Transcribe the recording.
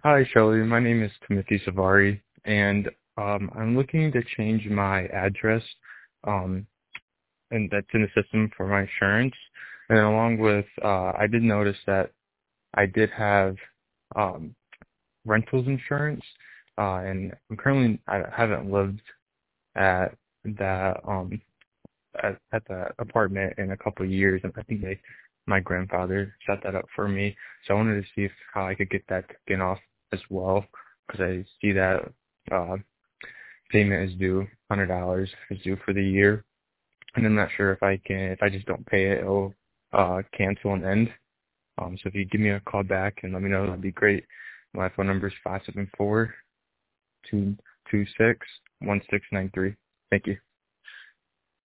Hi, Shelley. My name is Timothy Savari, and I'm looking to change my address, um, and that's in the system for my insurance. And along with, I did notice that I did have um, rentals insurance, and I haven't lived at that at the apartment in a couple of years, and I think my grandfather set that up for me. So I wanted to see if how I could get that taken off as well, because I see that uh, payment is due, $100 is due for the year, and I'm not sure if I just don't pay it, it'll cancel and end. So if you give me a call back and let me know, that'd be great. My phone number is 574-226-1693. Thank you.